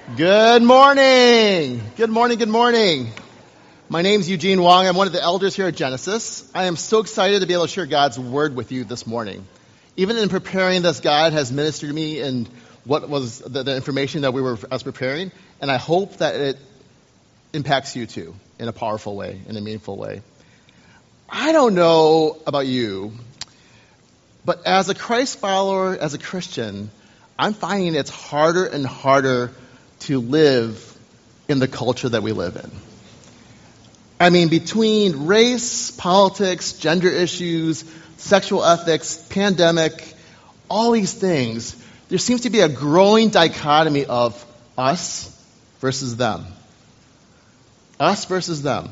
Good morning. Good morning. Good morning. My name's Eugene Wong. I'm one of the elders here at Genesis. I am so excited to be able to share God's word with you this morning. Even in preparing this, God has ministered to me in what was the information that I was preparing, and I hope that it impacts you too in a powerful way, in a meaningful way. I don't know about you, but as a Christ follower, as a Christian, I'm finding it's harder and harder to live in the culture that we live in. I mean, between race, politics, gender issues, sexual ethics, pandemic, all these things, there seems to be a growing dichotomy of us versus them. Us versus them.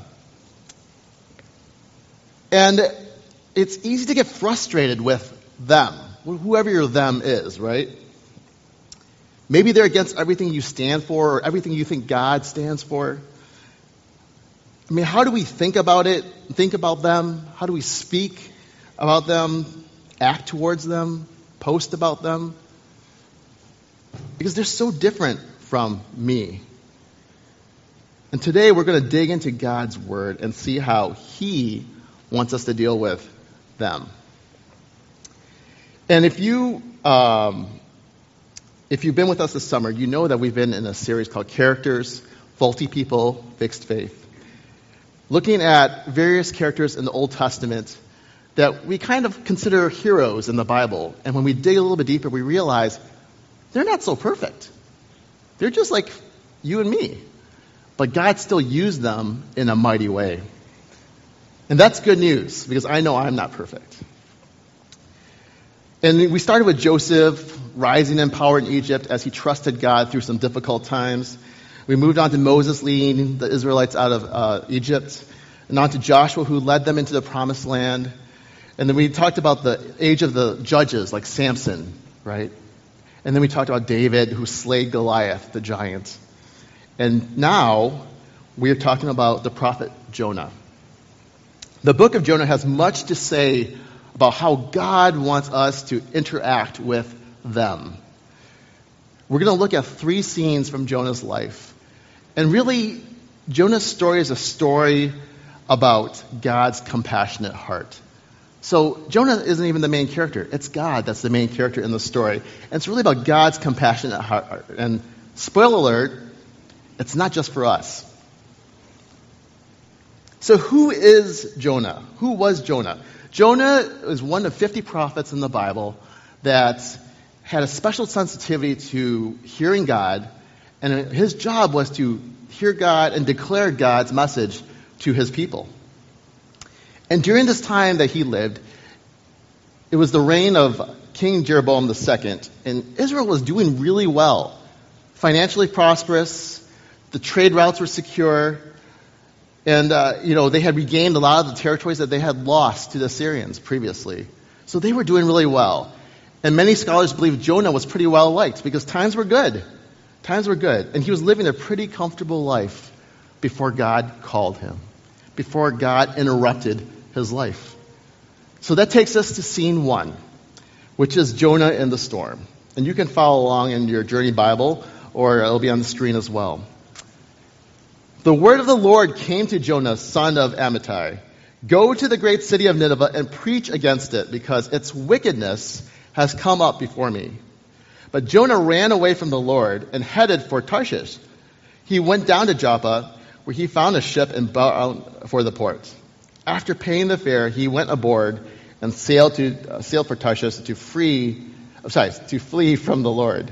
And it's easy to get frustrated with them, whoever your them is, right? Maybe they're against everything you stand for or everything you think God stands for. I mean, how do we think about it, think about them? How do we speak about them, act towards them, post about them? Because they're so different from me. And today we're going to dig into God's word and see how He wants us to deal with them. And if you've been with us this summer, you know that we've been in a series called Characters, Faulty People, Fixed Faith. Looking at various characters in the Old Testament that we kind of consider heroes in the Bible. And when we dig a little bit deeper, we realize they're not so perfect. They're just like you and me. But God still used them in a mighty way. And that's good news, because I know I'm not perfect. And we started with Joseph rising in power in Egypt as he trusted God through some difficult times. We moved on to Moses leading the Israelites out of Egypt, and on to Joshua, who led them into the promised land. And then we talked about the age of the judges, like Samson, right? And then we talked about David, who slayed Goliath, the giant. And now we're talking about the prophet Jonah. The book of Jonah has much to say about how God wants us to interact with them. We're going to look at 3 scenes from Jonah's life. And really, Jonah's story is a story about God's compassionate heart. So Jonah isn't even the main character. It's God that's the main character in the story. And it's really about God's compassionate heart. And spoiler alert, it's not just for us. So who is Jonah? Who was Jonah? Jonah is one of 50 prophets in the Bible that had a special sensitivity to hearing God, and his job was to hear God and declare God's message to his people. And during this time that he lived, it was the reign of King Jeroboam II, and Israel was doing really well. Financially prosperous, the trade routes were secure, and they had regained a lot of the territories that they had lost to the Assyrians previously. So they were doing really well. And many scholars believe Jonah was pretty well liked because times were good. Times were good. And he was living a pretty comfortable life before God called him, before God interrupted his life. So that takes us to scene 1, which is Jonah in the storm. And you can follow along in your Journey Bible, or it'll be on the screen as well. The word of the Lord came to Jonah, son of Amittai. Go to the great city of Nineveh and preach against it, because its wickedness has come up before me. But Jonah ran away from the Lord and headed for Tarshish. He went down to Joppa, where he found a ship and bound for the port. After paying the fare, he went aboard and sailed for Tarshish to flee from the Lord.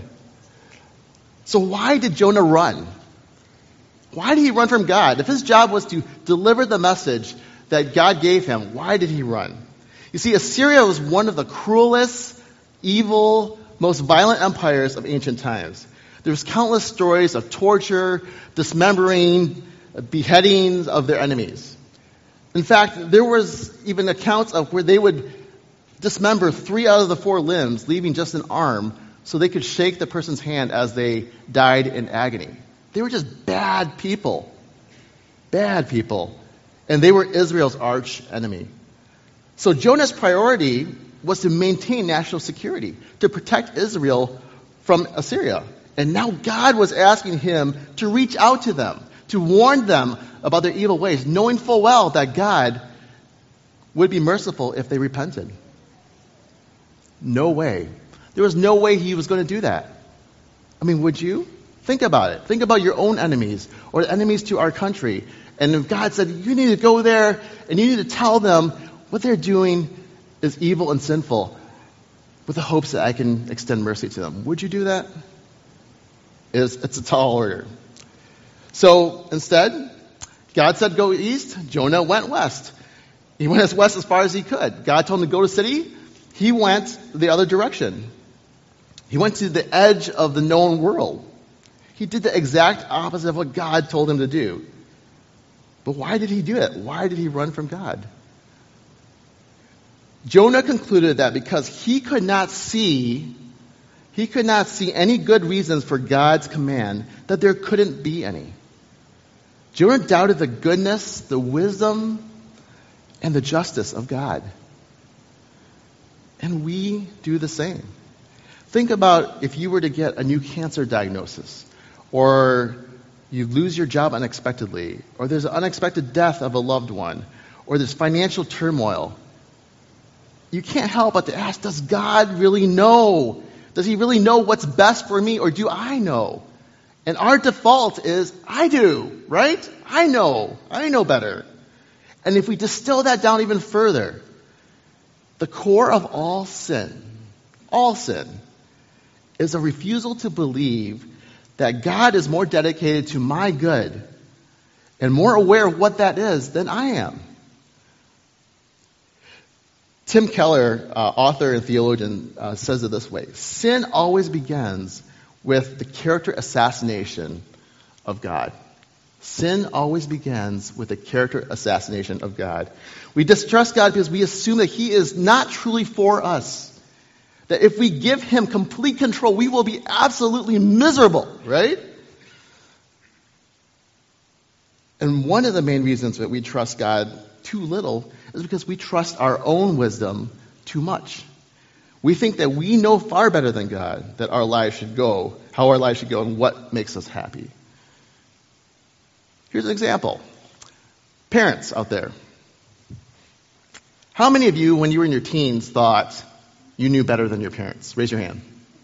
So why did Jonah run? Why did he run from God? If his job was to deliver the message that God gave him, why did he run? You see, Assyria was one of the cruelest, evil, most violent empires of ancient times. There's countless stories of torture, dismembering, beheadings of their enemies. In fact, there was even accounts of where they would dismember 3 out of the 4 limbs, leaving just an arm, so they could shake the person's hand as they died in agony. They were just bad people. Bad people. And they were Israel's arch enemy. So Jonah's priority was to maintain national security, to protect Israel from Assyria. And now God was asking him to reach out to them, to warn them about their evil ways, knowing full well that God would be merciful if they repented. No way. There was no way he was going to do that. I mean, would you? Think about it. Think about your own enemies or the enemies to our country. And if God said, you need to go there and you need to tell them what they're doing is evil and sinful with the hopes that I can extend mercy to them. Would you do that? It's a tall order. So instead, God said go east. Jonah went west. He went as west as far as he could. God told him to go to the city. He went the other direction. He went to the edge of the known world. He did the exact opposite of what God told him to do. But why did he do it? Why did he run from God? Jonah concluded that because he could not see any good reasons for God's command, that there couldn't be any. Jonah doubted the goodness, the wisdom, and the justice of God. And we do the same. Think about if you were to get a new cancer diagnosis, or you lose your job unexpectedly, or there's an unexpected death of a loved one, or there's financial turmoil. You can't help but to ask, does God really know? Does he really know what's best for me, or do I know? And our default is, I do, right? I know better. And if we distill that down even further, the core of all sin, is a refusal to believe that God is more dedicated to my good and more aware of what that is than I am. Tim Keller, author and theologian, says it this way: sin always begins with the character assassination of God. Sin always begins with the character assassination of God. We distrust God because we assume that he is not truly for us. That if we give him complete control, we will be absolutely miserable, right? And one of the main reasons that we trust God too little is because we trust our own wisdom too much. We think that we know far better than God that our lives should go, how our lives should go, and what makes us happy. Here's an example. Parents out there. How many of you, when you were in your teens, thought you knew better than your parents? Raise your hand.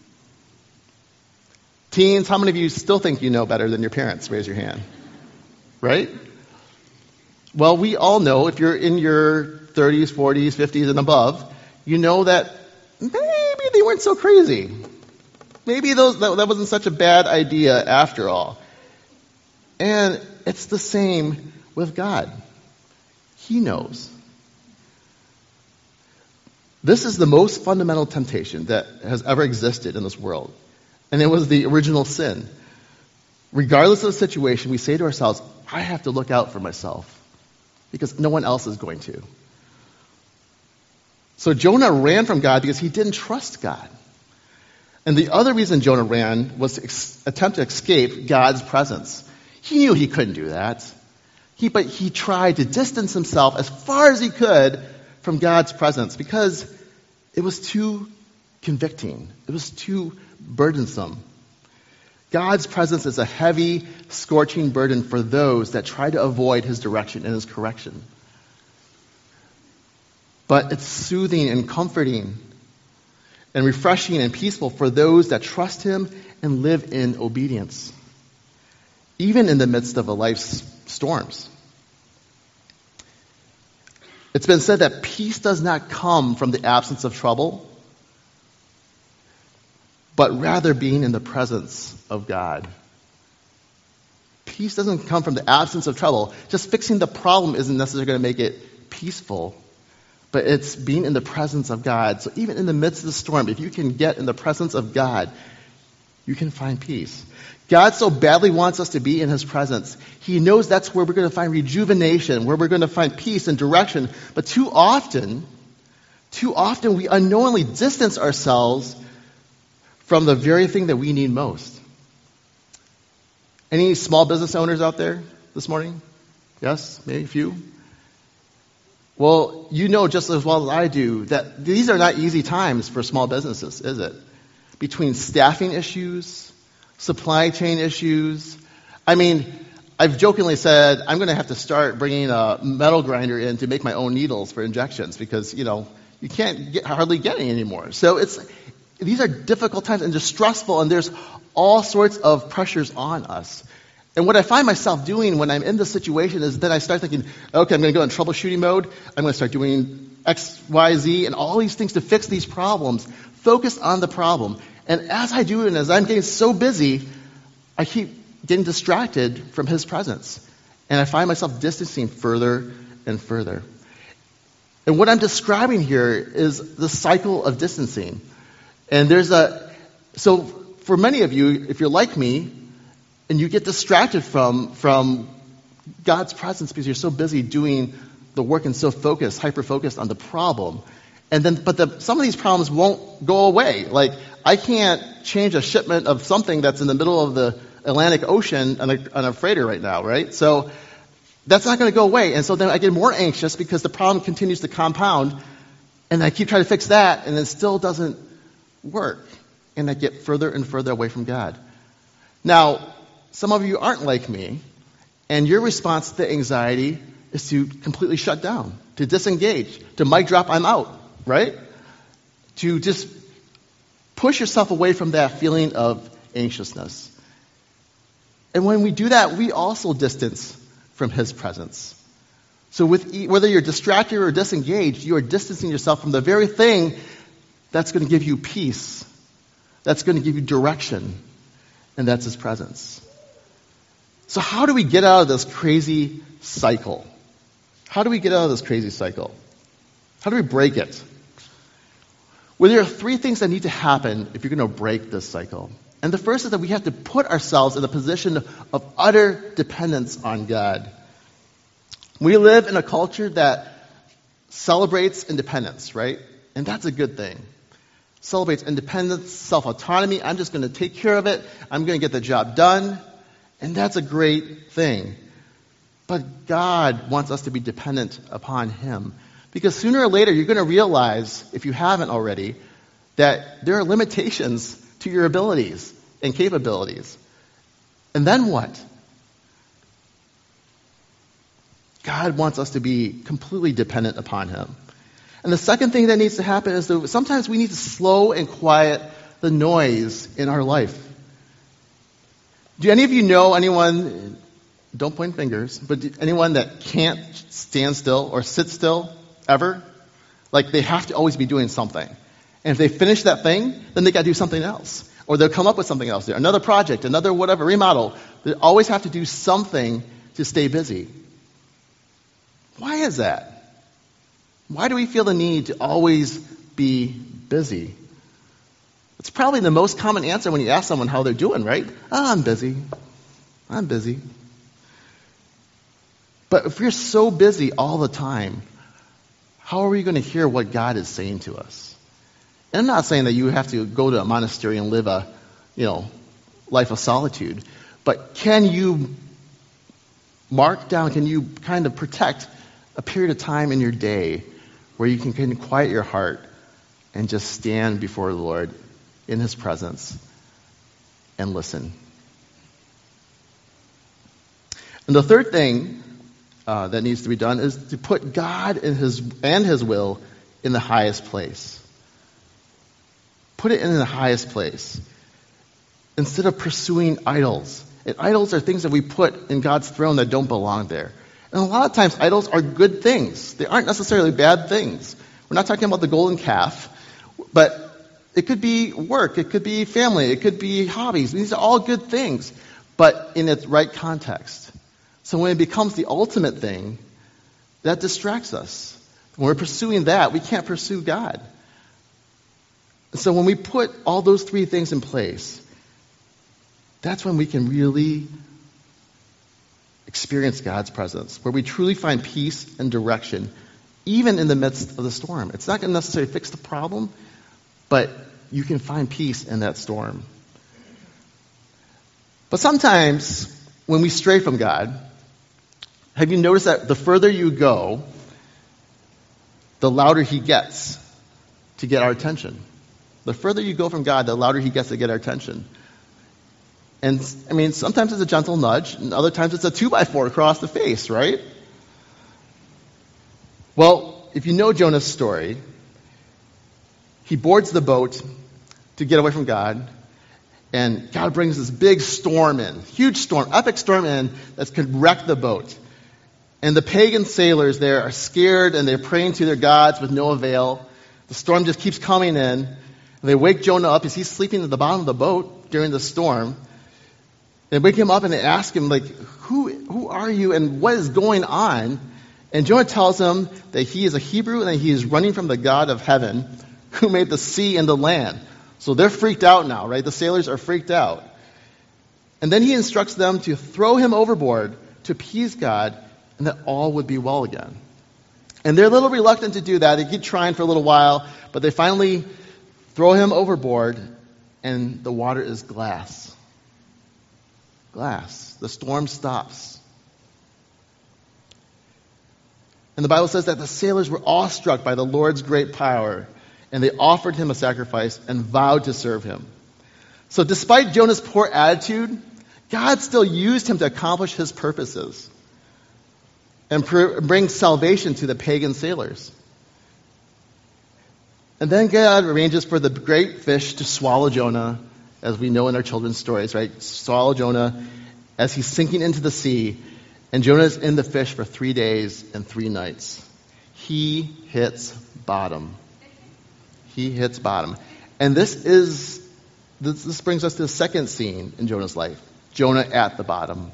Teens, how many of you still think you know better than your parents? Raise your hand. Right? Well, we all know, if you're in your 30s, 40s, 50s, and above, you know that maybe they weren't so crazy. Maybe that wasn't such a bad idea after all. And it's the same with God. He knows. This is the most fundamental temptation that has ever existed in this world. And it was the original sin. Regardless of the situation, we say to ourselves, I have to look out for myself because no one else is going to. So Jonah ran from God because he didn't trust God. And the other reason Jonah ran was to attempt to escape God's presence. He knew he couldn't do that. But he tried to distance himself as far as he could from God's presence because it was too convicting. It was too burdensome. God's presence is a heavy, scorching burden for those that try to avoid his direction and his correction. But it's soothing and comforting and refreshing and peaceful for those that trust him and live in obedience, even in the midst of a life's storms. It's been said that peace does not come from the absence of trouble, but rather being in the presence of God. Peace doesn't come from the absence of trouble. Just fixing the problem isn't necessarily going to make it peaceful, but it's being in the presence of God. So even in the midst of the storm, if you can get in the presence of God, you can find peace. God so badly wants us to be in his presence. He knows that's where we're going to find rejuvenation, where we're going to find peace and direction. But too often we unknowingly distance ourselves from the very thing that we need most. Any small business owners out there this morning? Yes? Maybe a few? Well, you know just as well as I do that these are not easy times for small businesses, is it? Between staffing issues, supply chain issues. I mean, I've jokingly said I'm going to have to start bringing a metal grinder in to make my own needles for injections because, you can't hardly get any anymore. So these are difficult times and they're stressful, and there's all sorts of pressures on us. And what I find myself doing when I'm in this situation is then I start thinking, okay, I'm going to go in troubleshooting mode. I'm going to start doing X, Y, Z, and all these things to fix these problems. Focus on the problem. And as I do it, and as I'm getting so busy, I keep getting distracted from His presence. And I find myself distancing further and further. And what I'm describing here is the cycle of distancing. And so for many of you, if you're like me, and you get distracted from God's presence because you're so busy doing the work and so hyper-focused on the problem. But some of these problems won't go away. Like, I can't change a shipment of something that's in the middle of the Atlantic Ocean on a freighter right now, right? So that's not going to go away. And so then I get more anxious because the problem continues to compound, and I keep trying to fix that, and it still doesn't work. And I get further and further away from God. Now, some of you aren't like me, and your response to the anxiety is to completely shut down, to disengage, to mic drop, I'm out, right? To just push yourself away from that feeling of anxiousness. And when we do that, we also distance from His presence. So whether you're distracted or disengaged, you are distancing yourself from the very thing that's going to give you peace, that's going to give you direction, and that's His presence. So how do we get out of this crazy cycle? How do we get out of this crazy cycle? How do we break it? Well, there are three things that need to happen if you're going to break this cycle. And the first is that we have to put ourselves in a position of utter dependence on God. We live in a culture that celebrates independence, right? And that's a good thing. Celebrates independence, self-autonomy. I'm just going to take care of it. I'm going to get the job done. And that's a great thing. But God wants us to be dependent upon Him. Because sooner or later, you're going to realize, if you haven't already, that there are limitations to your abilities and capabilities. And then what? God wants us to be completely dependent upon Him. And the second thing that needs to happen is that sometimes we need to slow and quiet the noise in our life. Do any of you know anyone, don't point fingers, but anyone that can't stand still or sit still ever? Like, they have to always be doing something. And if they finish that thing, then they got to do something else. Or they'll come up with something else. Another project, another whatever, remodel. They always have to do something to stay busy. Why is that? Why do we feel the need to always be busy? It's probably the most common answer when you ask someone how they're doing, right? Oh, I'm busy. I'm busy. But if we're so busy all the time, how are we going to hear what God is saying to us? And I'm not saying that you have to go to a monastery and live a, life of solitude. But can you mark down, can you kind of protect a period of time in your day where you can quiet your heart and just stand before the Lord in His presence and listen? And the third thing that needs to be done is to put God and His will in the highest place. Put it in the highest place. Instead of pursuing idols. And idols are things that we put in God's throne that don't belong there. And a lot of times idols are good things. They aren't necessarily bad things. We're not talking about the golden calf, but it could be work, it could be family, it could be hobbies. These are all good things, but in its right context. So when it becomes the ultimate thing, that distracts us. When we're pursuing that, we can't pursue God. So when we put all those three things in place, that's when we can really experience God's presence, where we truly find peace and direction, even in the midst of the storm. It's not going to necessarily fix the problem, but you can find peace in that storm. But sometimes, when we stray from God, have you noticed that the further you go, the louder He gets to get our attention? The further you go from God, the louder He gets to get our attention. And, sometimes it's a gentle nudge, and other times it's a 2x4 across the face, right? Well, if you know Jonah's story, he boards the boat to get away from God, and God brings this big storm in, huge storm, epic storm in that could wreck the boat. And the pagan sailors there are scared, and they're praying to their gods with no avail. The storm just keeps coming in. They wake Jonah up as he's sleeping at the bottom of the boat during the storm. They wake him up and they ask him, who are you and what is going on? And Jonah tells them that he is a Hebrew and that he is running from the God of heaven who made the sea and the land. So they're freaked out now, right? The sailors are freaked out. And then he instructs them to throw him overboard to appease God and that all would be well again. And they're a little reluctant to do that. They keep trying for a little while, but they finally throw him overboard and the water is glass. Glass. The storm stops. And the Bible says that the sailors were awestruck by the Lord's great power, and they offered him a sacrifice and vowed to serve him. So despite Jonah's poor attitude, God still used him to accomplish his purposes and bring salvation to the pagan sailors. And then God arranges for the great fish to swallow Jonah, as we know in our children's stories, right? Swallow Jonah as he's sinking into the sea, and Jonah is in the fish for 3 days and 3 nights. He hits bottom. He hits bottom. And this brings us to the second scene in Jonah's life. Jonah at the bottom.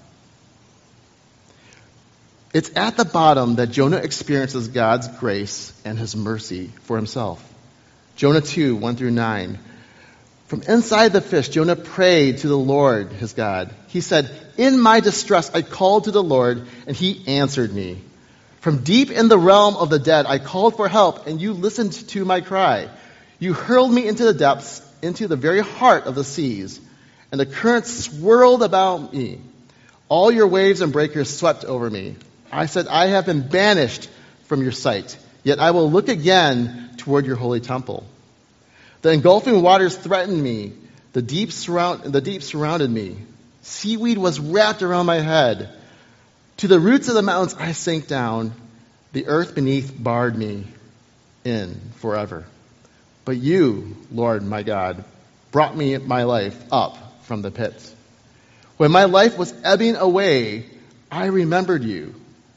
It's at the bottom that Jonah experiences God's grace and his mercy for himself. Jonah 2, 1-9. From inside the fish, Jonah prayed to the Lord, his God. He said, "In my distress, I called to the Lord, and he answered me. From deep in the realm of the dead, I called for help, and you listened to my cry. You hurled me into the depths, into the very heart of the seas, and the currents swirled about me. All your waves and breakers swept over me. I said, I have been banished from your sight, yet I will look again toward your holy temple. The engulfing waters threatened me. The deep surrounded me. Seaweed was wrapped around my head. To the roots of the mountains I sank down. The earth beneath barred me in forever. But you, Lord my God, brought my life up from the pit. When my life was ebbing away, I remembered you,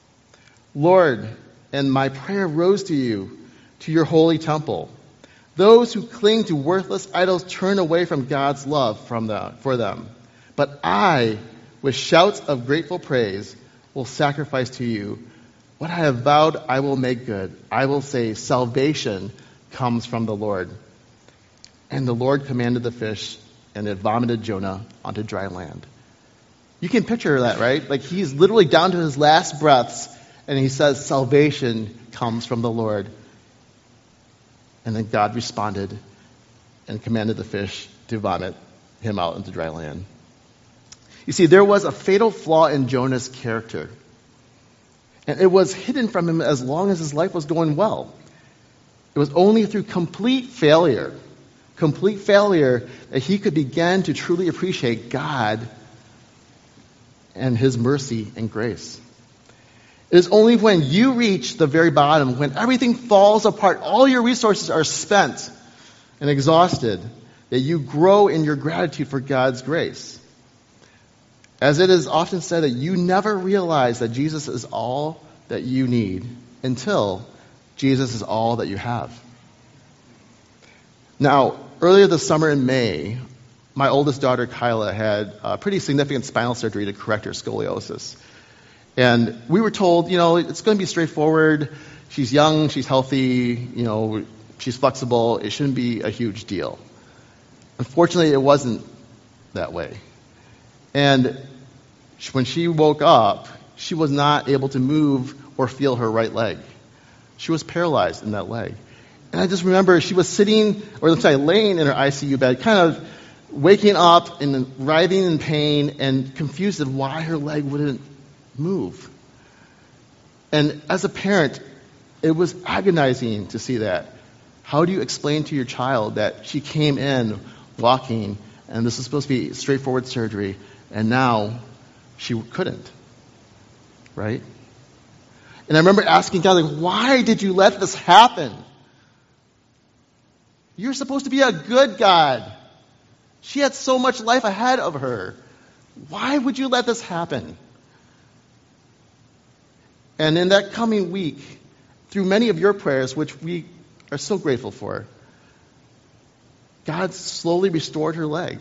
Lord, and my prayer rose to you, to your holy temple. Those who cling to worthless idols turn away from God's love for them. But I, with shouts of grateful praise, will sacrifice to you. What I have vowed, I will make good. I will say, salvation comes from the Lord. And the Lord commanded the fish, and it vomited Jonah onto dry land. You can picture that, right? Like he's literally down to his last breaths, and he says, salvation comes from the Lord. And then God responded and commanded the fish to vomit him out into dry land. You see, there was a fatal flaw in Jonah's character. And it was hidden from him as long as his life was going well. It was only through complete failure that he could begin to truly appreciate God and his mercy and grace. It is only when you reach the very bottom, when everything falls apart, all your resources are spent and exhausted, that you grow in your gratitude for God's grace. As it is often said that you never realize that Jesus is all that you need until Jesus is all that you have. Now, earlier this summer in May, my oldest daughter, Kyla, had a pretty significant spinal surgery to correct her scoliosis. And we were told, it's going to be straightforward. She's young, she's healthy, she's flexible. It shouldn't be a huge deal. Unfortunately, it wasn't that way. And when she woke up, she was not able to move or feel her right leg. She was paralyzed in that leg. And I just remember she was laying in her ICU bed, kind of waking up and writhing in pain and confused of why her leg wouldn't move. And as a parent, it was agonizing to see that. How do you explain to your child that she came in walking and this is supposed to be straightforward surgery, and now she couldn't, right? And I remember asking God, like, why did you let this happen? You're supposed to be a good God. She had so much life ahead of her. Why would you let this happen? And in that coming week, through many of your prayers, which we are so grateful for, God slowly restored her leg.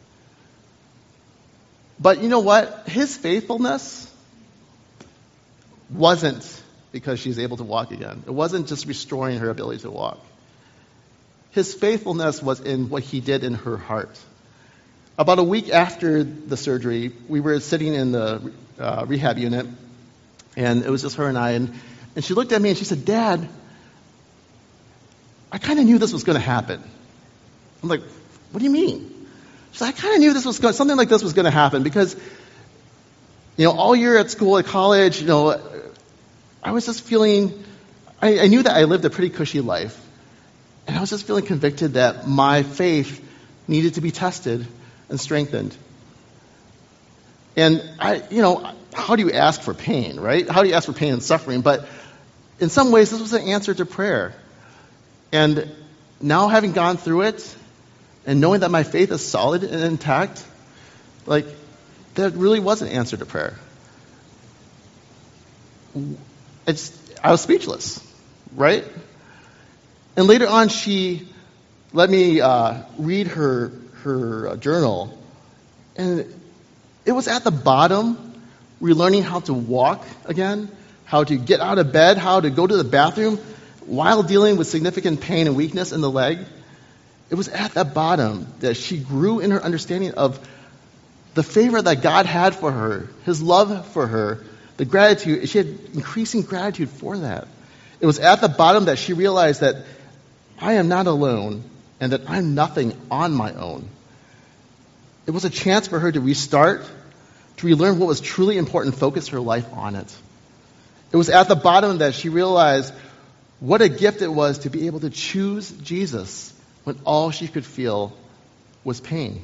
But you know what? His faithfulness wasn't because she's able to walk again. It wasn't just restoring her ability to walk. His faithfulness was in what he did in her heart. About a week after the surgery, we were sitting in the rehab unit, and it was just her and I, and she looked at me and she said, Dad, I kind of knew this was going to happen. I'm like, what do you mean? She said, I kind of knew something like this was going to happen because, all year at school, at college, I was just feeling, I knew that I lived a pretty cushy life. And I was just feeling convicted that my faith needed to be tested and strengthened. And how do you ask for pain, right? How do you ask for pain and suffering? But in some ways, this was an answer to prayer. And now having gone through it, and knowing that my faith is solid and intact, that really was an answer to prayer. I was speechless, right? And later on, she let me read her journal, and it was at the bottom, relearning how to walk again, how to get out of bed, how to go to the bathroom, while dealing with significant pain and weakness in the leg. It was at the bottom that she grew in her understanding of the favor that God had for her, his love for her, the gratitude. She had increasing gratitude for that. It was at the bottom that she realized that I am not alone and that I'm nothing on my own. It was a chance for her to restart, to relearn what was truly important, focus her life on it. It was at the bottom that she realized what a gift it was to be able to choose Jesus when all she could feel was pain.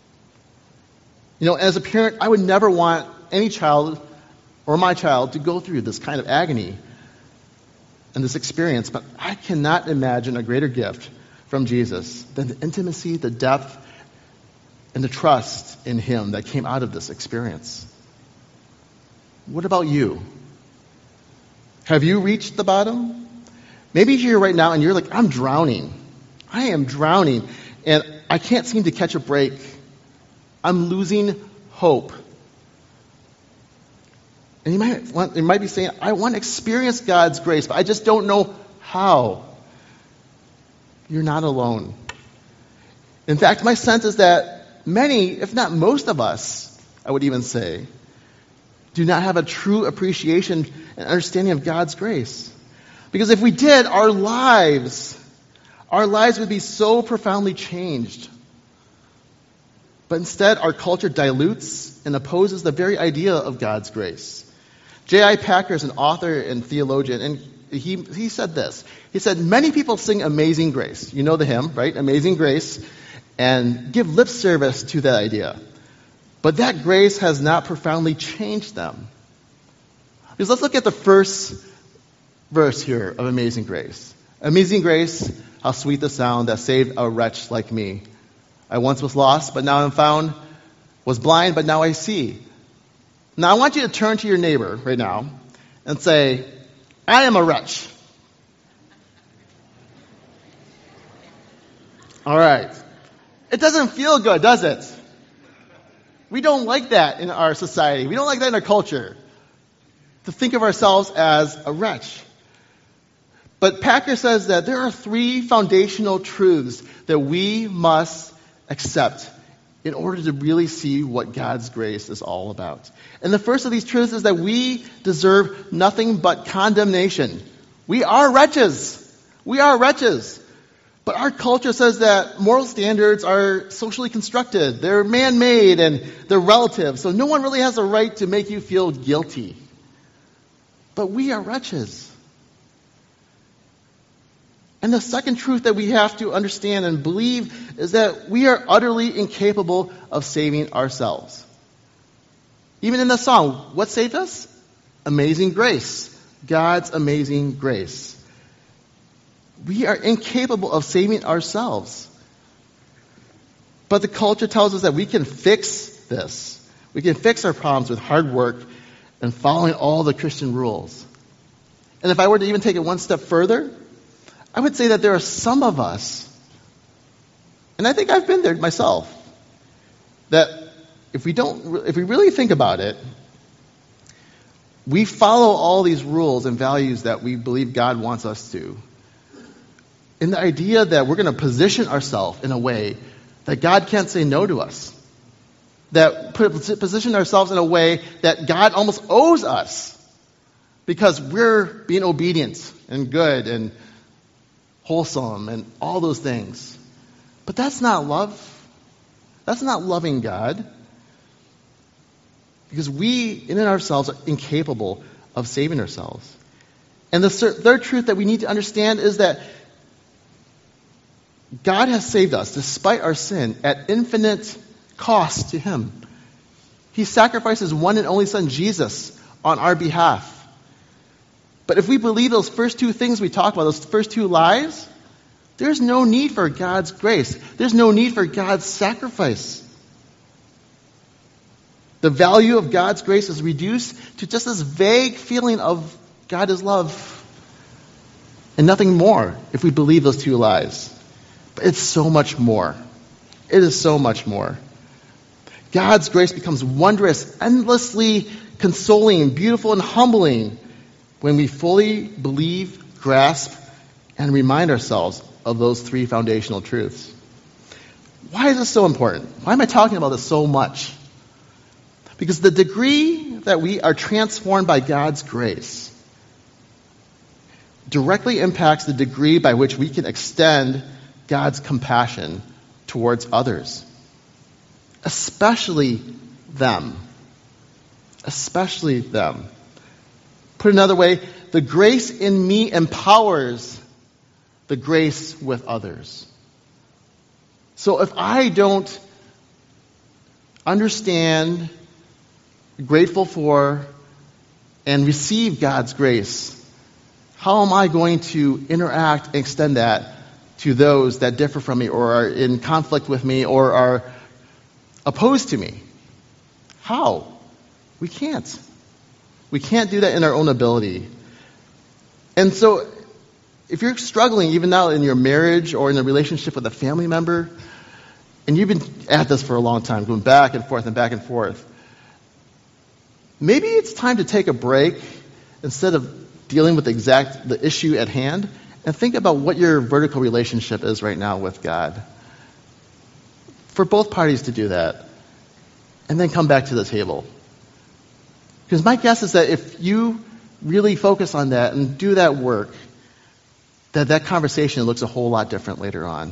As a parent, I would never want any child or my child to go through this kind of agony and this experience, but I cannot imagine a greater gift from Jesus than the intimacy, the depth, and the trust in him that came out of this experience. What about you? Have you reached the bottom? Maybe you're here right now and you're like, I'm drowning. I am drowning, and I can't seem to catch a break. I'm losing hope. And you might be saying, I want to experience God's grace, but I just don't know how. You're not alone. In fact, my sense is that many, if not most of us, I would even say, do not have a true appreciation and understanding of God's grace. Because if we did, our lives would be so profoundly changed. But instead, our culture dilutes and opposes the very idea of God's grace. J.I. Packer is an author and theologian, and he said this. He said, many people sing Amazing Grace. You know the hymn, right? Amazing Grace. And give lip service to that idea. But that grace has not profoundly changed them. Because let's look at the first verse here of Amazing Grace. Amazing grace, how sweet the sound that saved a wretch like me. I once was lost, but now I'm found. Was blind, but now I see. Now I want you to turn to your neighbor right now and say, I am a wretch. All right. It doesn't feel good, does it? We don't like that in our society. We don't like that in our culture. To think of ourselves as a wretch. But Packer says that there are 3 foundational truths that we must accept in order to really see what God's grace is all about. And the first of these truths is that we deserve nothing but condemnation. We are wretches. We are wretches. But our culture says that moral standards are socially constructed. They're man-made and they're relative. So no one really has a right to make you feel guilty. But we are wretches. And the second truth that we have to understand and believe is that we are utterly incapable of saving ourselves. Even in the song, what saved us? Amazing grace. God's amazing grace. We are incapable of saving ourselves. But the culture tells us that we can fix this. We can fix our problems with hard work and following all the Christian rules. And if I were to even take it one step further, I would say that there are some of us, and I think I've been there myself, that if we really think about it, we follow all these rules and values that we believe God wants us to, in the idea that we're going to position ourselves in a way that God can't say no to us. That position ourselves in a way that God almost owes us because we're being obedient and good and wholesome and all those things. But that's not love. That's not loving God. Because we, in and ourselves, are incapable of saving ourselves. And the third truth that we need to understand is that God has saved us, despite our sin, at infinite cost to Him. He sacrificed His one and only Son, Jesus, on our behalf. But if we believe those first two things we talked about, those first two lies, there's no need for God's grace. There's no need for God's sacrifice. The value of God's grace is reduced to just this vague feeling of God is love and nothing more if we believe those two lies. But it's so much more. It is so much more. God's grace becomes wondrous, endlessly consoling, beautiful, and humbling when we fully believe, grasp, and remind ourselves of those three foundational truths. Why is this so important? Why am I talking about this so much? Because the degree that we are transformed by God's grace directly impacts the degree by which we can extend God's compassion towards others. Especially them. Especially them. Put another way, the grace in me empowers the grace with others. So if I don't understand, grateful for, and receive God's grace, how am I going to interact and extend that to those that differ from me or are in conflict with me or are opposed to me? How? We can't. We can't do that in our own ability. And so, if you're struggling even now in your marriage or in a relationship with a family member, and you've been at this for a long time, going back and forth and back and forth, maybe it's time to take a break instead of dealing with the issue at hand and think about what your vertical relationship is right now with God. For both parties to do that. And then come back to the table. Because my guess is that if you really focus on that and do that work, that conversation looks a whole lot different later on.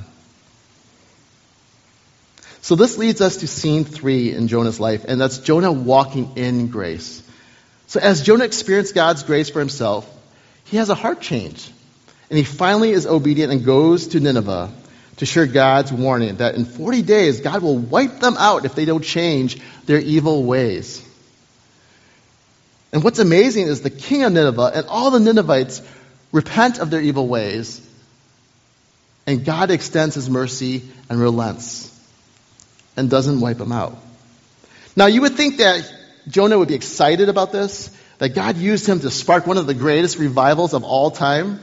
So this leads us to scene 3 in Jonah's life, and that's Jonah walking in grace. So as Jonah experienced God's grace for himself, he has a heart change. And he finally is obedient and goes to Nineveh to share God's warning that in 40 days, God will wipe them out if they don't change their evil ways. And what's amazing is the king of Nineveh and all the Ninevites repent of their evil ways, and God extends His mercy and relents and doesn't wipe them out. Now, you would think that Jonah would be excited about this, that God used him to spark one of the greatest revivals of all time.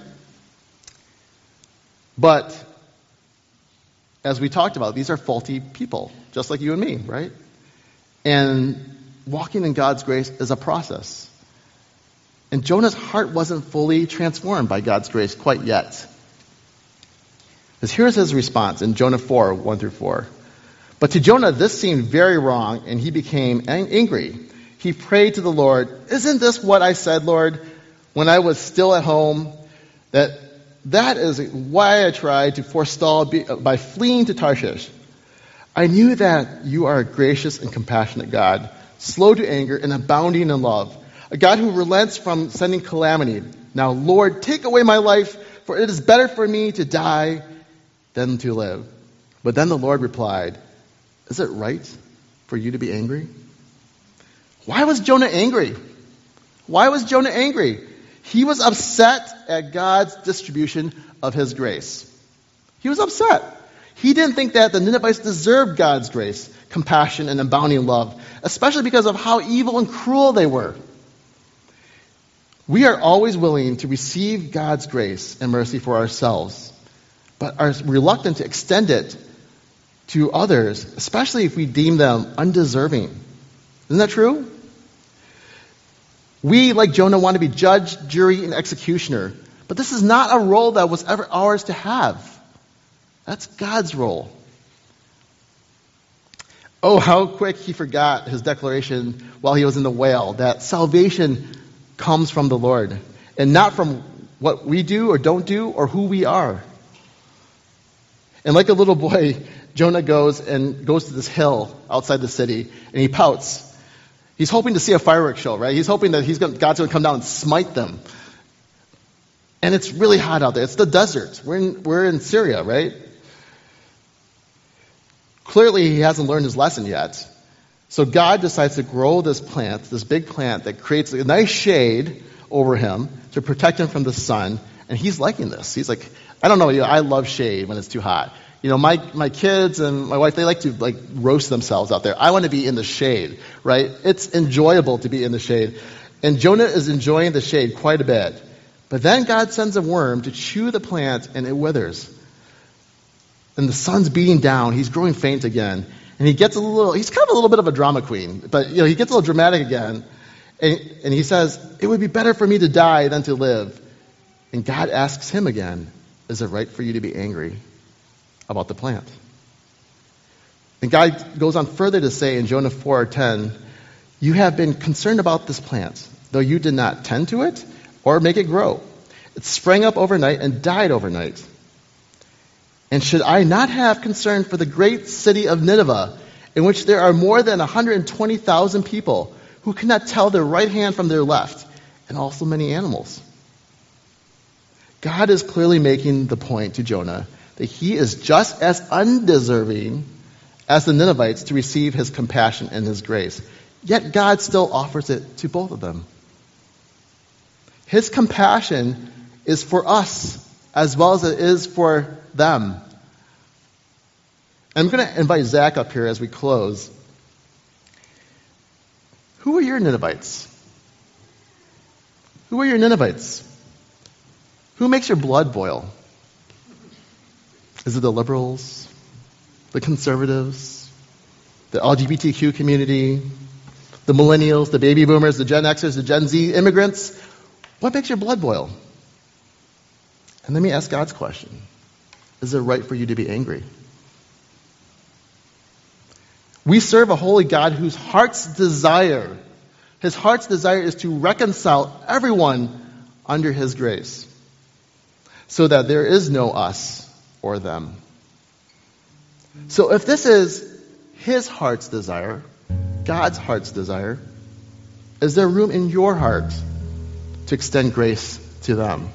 But, as we talked about, these are faulty people, just like you and me, right? And walking in God's grace is a process. And Jonah's heart wasn't fully transformed by God's grace quite yet. Because here's his response in Jonah 4, 1-4. But to Jonah this seemed very wrong, and he became angry. He prayed to the Lord, "Isn't this what I said, Lord, when I was still at home? That is why I tried to forestall by fleeing to Tarshish. I knew that you are a gracious and compassionate God, slow to anger and abounding in love, a God who relents from sending calamity. Now, Lord, take away my life, for it is better for me to die than to live. But then the Lord replied, is it right for you to be angry? Why was Jonah angry? Why was Jonah angry? He was upset at God's distribution of his grace. He was upset. He didn't think that the Ninevites deserved God's grace, compassion, and abounding love, especially because of how evil and cruel they were. We are always willing to receive God's grace and mercy for ourselves, but are reluctant to extend it to others, especially if we deem them undeserving. Isn't that true? We, like Jonah, want to be judge, jury, and executioner, but this is not a role that was ever ours to have. That's God's role. Oh, how quick he forgot his declaration while he was in the whale, that salvation comes from the Lord, and not from what we do or don't do or who we are. And like a little boy, Jonah goes to this hill outside the city, and he pouts. He's hoping to see a fireworks show, right? He's hoping that God's going to come down and smite them. And it's really hot out there. It's the desert. We're in Syria, right? Clearly, he hasn't learned his lesson yet. So God decides to grow this plant, this big plant that creates a nice shade over him to protect him from the sun. And he's liking this. He's like, I don't know, I love shade when it's too hot. My kids and my wife, they like to roast themselves out there. I want to be in the shade, right? It's enjoyable to be in the shade. And Jonah is enjoying the shade quite a bit. But then God sends a worm to chew the plant, and it withers. And the sun's beating down. He's growing faint again. And he's kind of a little bit of a drama queen. But, he gets a little dramatic again. And he says, it would be better for me to die than to live. And God asks him again, is it right for you to be angry about the plant? And God goes on further to say in Jonah 4:10, you have been concerned about this plant, though you did not tend to it or make it grow. It sprang up overnight and died overnight. And should I not have concern for the great city of Nineveh, in which there are more than 120,000 people who cannot tell their right hand from their left, and also many animals? God is clearly making the point to Jonah that he is just as undeserving as the Ninevites to receive his compassion and his grace. Yet God still offers it to both of them. His compassion is for us as well as it is for them. I'm going to invite Zach up here as we close. Who are your Ninevites? Who are your Ninevites? Who makes your blood boil? Is it the liberals, the conservatives, the LGBTQ community, the millennials, the baby boomers, the Gen Xers, the Gen Z immigrants? What makes your blood boil? And let me ask God's question. Is it right for you to be angry? We serve a holy God whose heart's desire is to reconcile everyone under his grace, so that there is no us or them. So if this is his heart's desire, God's heart's desire, is there room in your heart to extend grace to them?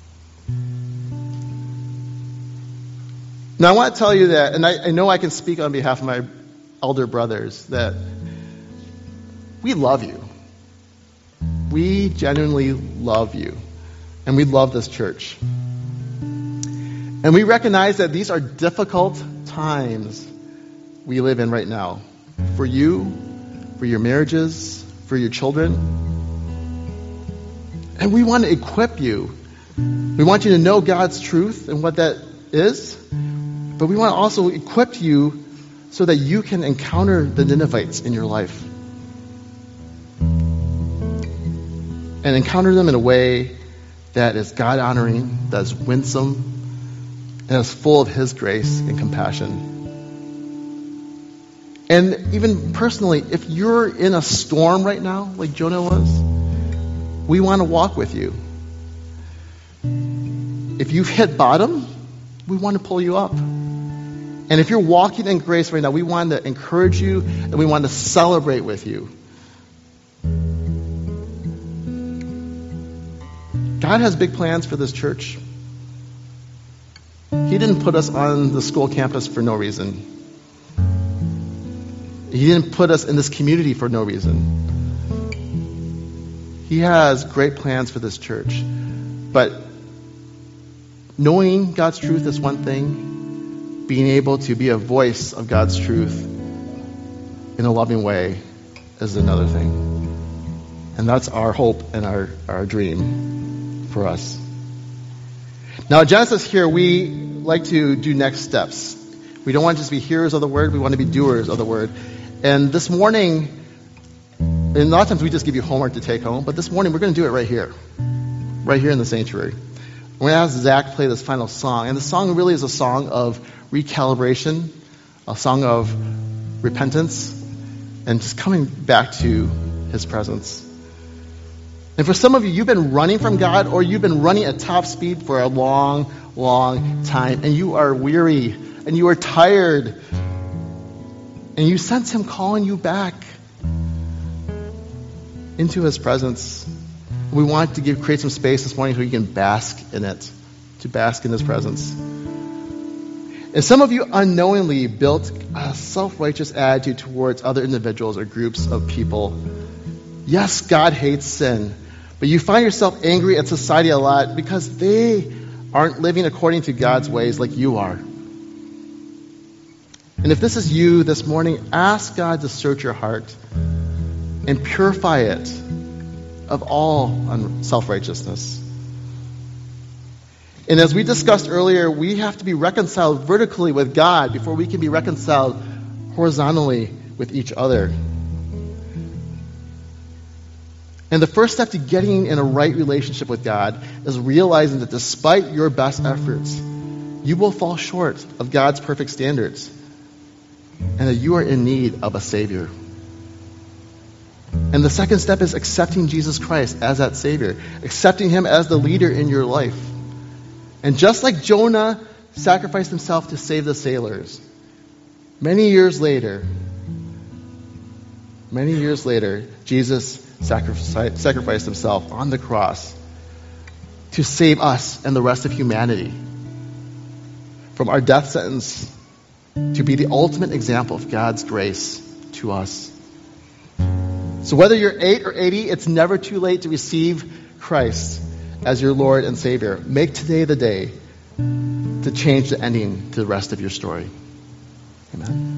Now I want to tell you that, and I know I can speak on behalf of my elder brothers, that we love you. We genuinely love you. And we love this church. And we recognize that these are difficult times we live in right now. For you, for your marriages, for your children. And we want to equip you. We want you to know God's truth and what that is. But we want to also equip you so that you can encounter the Ninevites in your life. And encounter them in a way that is God-honoring, that is winsome, and is full of his grace and compassion. And even personally, if you're in a storm right now, like Jonah was, we want to walk with you. If you've hit bottom, we want to pull you up. And if you're walking in grace right now, we want to encourage you and we want to celebrate with you. God has big plans for this church. He didn't put us on the school campus for no reason. He didn't put us in this community for no reason. He has great plans for this church. But knowing God's truth is one thing. Being able to be a voice of God's truth in a loving way is another thing. And that's our hope and our dream for us. Now, at Genesis here, we like to do next steps. We don't want to just be hearers of the word, we want to be doers of the word. And this morning, and a lot of times we just give you homework to take home, but this morning we're going to do it right here in the sanctuary. We're going to ask Zach play this final song. And the song really is a song of recalibration, a song of repentance, and just coming back to his presence. And for some of you, you've been running from God, or you've been running at top speed for a long, long time, and you are weary, and you are tired, and you sense him calling you back into his presence. We want to create some space this morning so you can bask in it, to bask in his presence. And some of you unknowingly built a self-righteous attitude towards other individuals or groups of people. Yes, God hates sin, but you find yourself angry at society a lot because they aren't living according to God's ways like you are. And if this is you this morning, ask God to search your heart and purify it of all self-righteousness. And as we discussed earlier, we have to be reconciled vertically with God before we can be reconciled horizontally with each other. And the first step to getting in a right relationship with God is realizing that despite your best efforts, you will fall short of God's perfect standards and that you are in need of a Savior. And the second step is accepting Jesus Christ as that Savior, accepting him as the leader in your life. And just like Jonah sacrificed himself to save the sailors, many years later, Jesus sacrificed himself on the cross to save us and the rest of humanity from our death sentence, to be the ultimate example of God's grace to us. So whether you're 8 or 80, it's never too late to receive Christ as your Lord and Savior. Make today the day to change the ending to the rest of your story. Amen.